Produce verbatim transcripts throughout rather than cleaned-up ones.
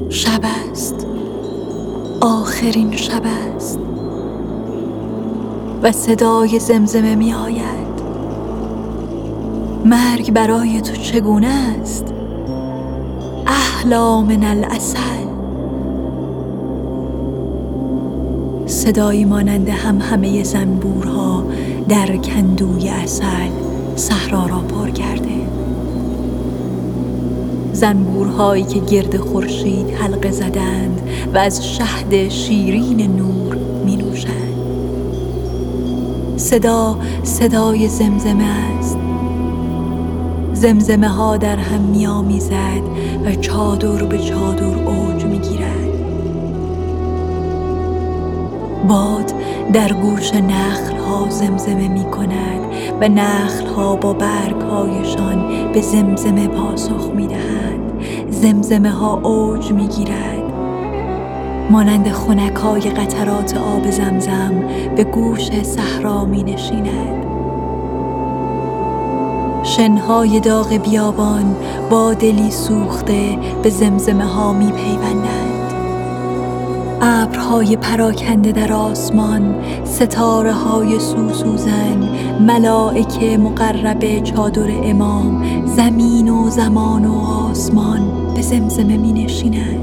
شب است، آخرین شب است و صدای زمزمه می آید. مرگ برای تو چگونه است؟ احلی من العسل. صدایی مانند هم همه زنبورها در کندوی عسل صحرا را پر کرده. زنبورهایی که گرد خورشید حلقه زدند و از شهد شیرین نور می نوشند. صدا صدای زمزمه است. زمزمه ها در هم می آمیزد و چادر به چادر اوج می گیرد. باد در گوش نخل ها زمزمه می کند و نخل ها با برگ هایشان به زمزمه پاسخ می دهند. زمزمه ها اوج می گیرد. مانند خنک های قطرات آب زمزم به گوش صحرا می نشیند. شنهای داغ بیابان با دلی سوخته به زمزمه ها می پیوندند. ابرهای پراکنده در آسمان، ستاره های سوسوزن، ملائکه مقرب چادر امام، زمین و زمان و آسمان به زمزمه می نشینند.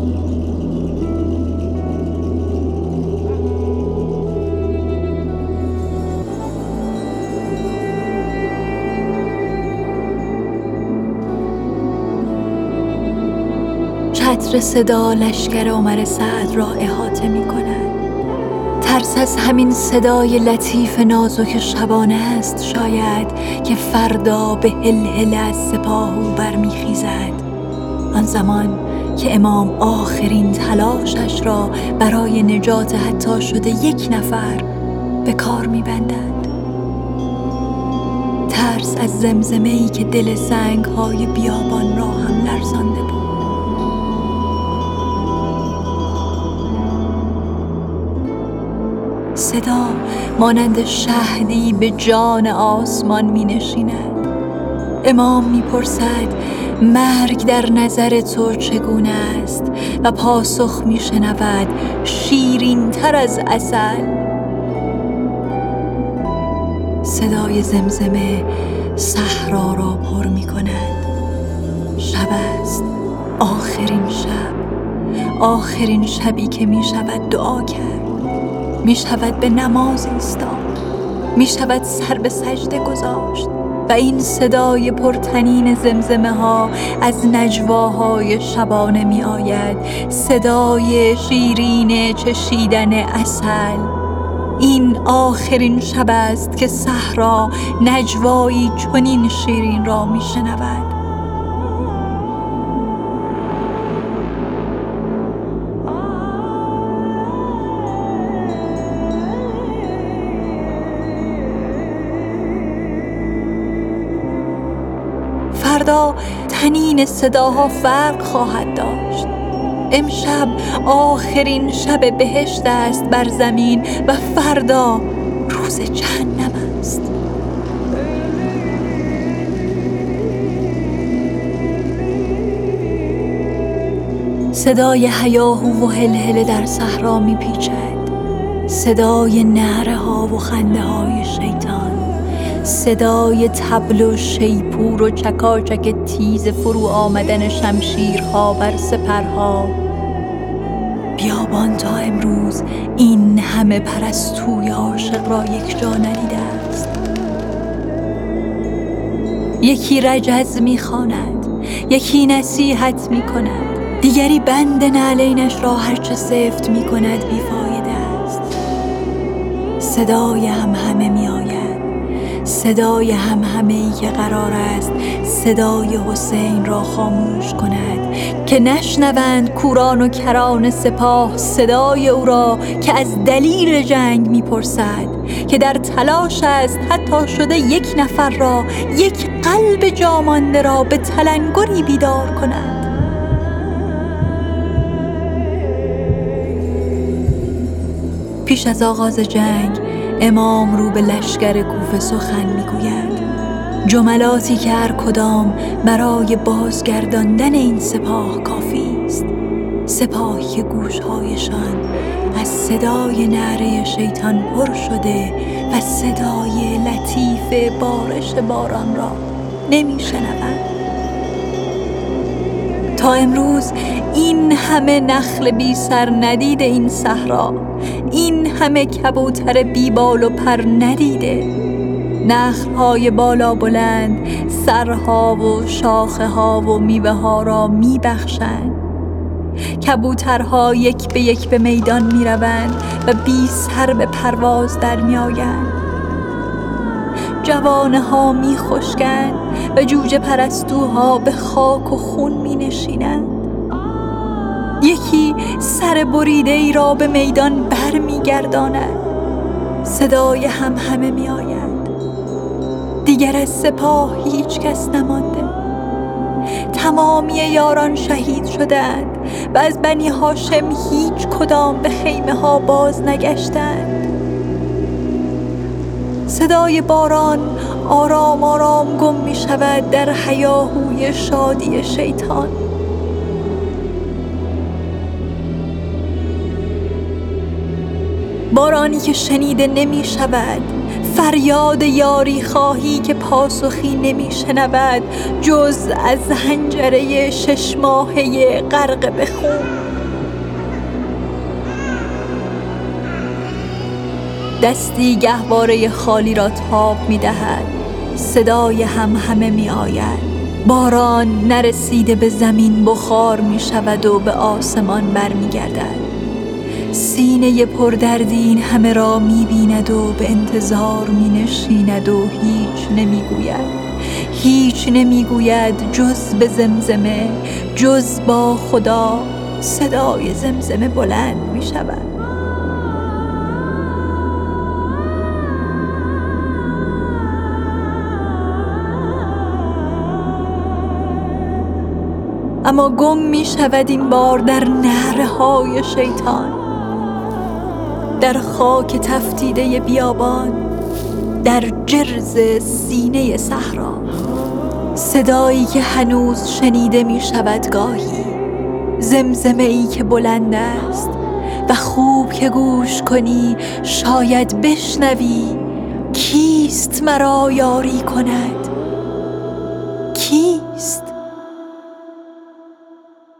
چتر صدا لشکر عمر سعد را احاطه می کند. ترس از همین صدای لطیف نازک شبانه است شاید که فردا به هلهله از سپاه او برمی خیزد. آن زمان که امام آخرین تلاشش را برای نجات حتی شده یک نفر به کار می بندد. ترس از زمزمه‌ای که دل سنگ‌های بیابان را هم لرزانده بود. صدا مانند شهدی به جان آسمان می نشیند. امام می پرسد مرگ در نظر تو چگونه است و پاسخ می شنود شیرین تر از عسل. صدای زمزمه صحرا را پر می کند. شب است، آخرین شب، آخرین شبی که می شود دعا کرد، می شود به نماز ایستاد، می شود سر به سجده گذاشت و این صدای پرطنین زمزمه ها از نجواهای شبانه می آید. صدای شیرین چشیدن عسل. این آخرین شب است که صحرا نجوایی چنین شیرین را می شنود. فردا طنین صداها فرق خواهد داشت. امشب آخرین شب بهشت است بر زمین و فردا روز جهنم است. صدای هیاهو و هلهله در صحرا می پیچد. صدای نعره ها و خنده های شیطان. صدای طبل و شیپور و چکاچک تیز فرو آمدن شمشیرها بر سپرها. بیابان تا امروز این همه پرستوی عاشق را یک جا ندیده است. یکی رجز می‌خواند، یکی نصیحت می‌کند، دیگری بند نعلینش را هرچه سفت می‌کند بیفایده است. صدای هم همه می‌آید. صدای هم همه‌ای که قرار است صدای حسین را خاموش کند که نشنوند کوران و کران سپاه صدای او را که از دلیل جنگ میپرسد، که در تلاش است حتی شده یک نفر را، یک قلب جامانده را به تلنگری بیدار کند. پیش از آغاز جنگ امام رو به لشکر کوفه سخن میگوید، جملاتی که هر کدام برای بازگرداندن این سپاه کافی است. سپاهی که گوشهایشان از صدای نعره شیطان پر شده و صدای لطیف بارش باران را نمی شنوند. تا امروز این همه نخل بی سر ندیده این صحرا، این همه کبوتر بی بال و پر ندیده. نخل‌های بالا بلند سرها و شاخه ها و میوه ها را می بخشند. کبوترها یک به یک به میدان می روند و بی سر به پرواز در می آیند. جوانه ها می خشکند و جوجه پرستوها به خاک و خون می نشینند. یکی سر بریده ای را به میدان بر می گرداند. صدای هم همه می آید. دیگر از سپاه هیچ کس نمانده. تمامی یاران شهید شدند و از بنی هاشم هیچ کدام به خیمه ها باز نگشتند. صدای باران آرام آرام گم می شود در هیاهوی شادی شیطان. بارانی که شنیده نمی شود، فریاد یاری خواهی که پاسخی نمی شنود جز از حنجره شش ماهه غرق به خون. دستی گهواره خالی را تاب می دهد. صدای هم همه می آید. باران نرسیده به زمین بخار می شود و به آسمان بر می گردد. سینه پردردی این همه را می بیند و به انتظار می نشیند و هیچ نمی گوید. هیچ نمی گوید جز به زمزمه، جز با خدا. صدای زمزمه بلند می شود. اما گم می شود این بار در نعره های شیطان، در خاک تفتیده بیابان، در جرز سینه صحرا. صدایی که هنوز شنیده می شود گاهی، زمزمه ای که بلند است و خوب که گوش کنی شاید بشنوی. کیست مرا یاری کند؟ کیست؟